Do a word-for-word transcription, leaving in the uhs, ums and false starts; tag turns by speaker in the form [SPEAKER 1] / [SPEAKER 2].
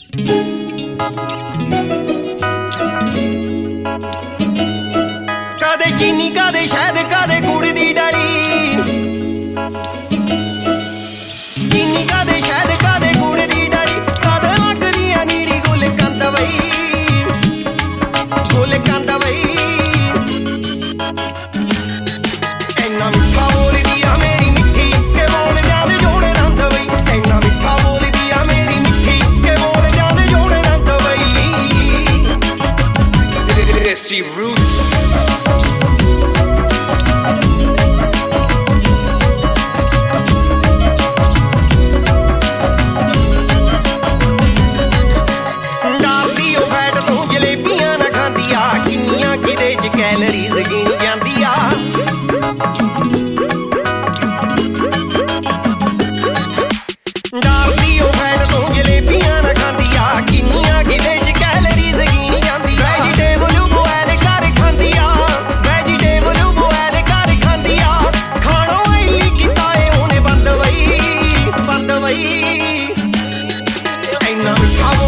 [SPEAKER 1] ਕਦੇ ਚੀਨੀ ਕਦੇ ਸ਼ਹਿਦ ਕਦੇ ਗੁੜ ਦੀ ਡਲੀ, ਚੀਨੀ ਕਦੇ ਸ਼ਹਿਦ ਕਦੇ ਗੁੜ ਦੀ ਡਲੀ, ਕਦੇ ਲੱਗਦੀ ਆ ਨੀਰੀ ਗੁਲ ਕੰਦ ਵਈ, ਗੁਲ ਕੰਦ ਵਈ। ਇੰਨਾ ਮਿੱਠਾ ਬੋਲਦੀ ਆ ਮੇਰੀ ਮਿੱਠੀ ਕਿ ਬੋਲ ਜਾਂਦੇ ਜੋੜੇ ਰੰਦ ਵਈ, ਇੰਨਾ ਮਿੱਠਾ ਬੋਲਦੀ ਆ ਮੇਰੀ ਮਿੱਠੀ ਕਿ ਬੋਲ ਜਾਂਦੇ ਜੋੜੇ ਰੰਦ ਵਈ। Desi Roots ਕੈਲਰੀਜ਼ ਗਿਣੀ ਜਾਂਦੀ ਆ, ਡਰਦੀ ਉਹ ਫੈਟ ਤੋਂ ਜਲੇਬੀਆਂ ਨਾ ਖਾਂਦੀ ਆ, ਕਿੰਨੀਆਂ ਕਿਤੇ ਚ ਕੈਲਰੀਜ਼ ਗਿਣੀ ਜਾਂਦੀ ਆ। ਵੈਜੀਟੇਬਲ ਬੋਇਲ ਕਰ ਖਾਂਦੀ ਆ, ਵੈਜੀਟੇਬਲ ਬੋਇਲ ਕਰ ਖਾਂਦੀ ਆ, ਖਾਣੋਂ ਆਇਲੀ ਕੀਤਾ ਏ ਉਹਨੇ ਬੰਦ ਵਈ, ਬੰਦ ਵਈ। ਇੰਨਾ ਮਿੱਠਾ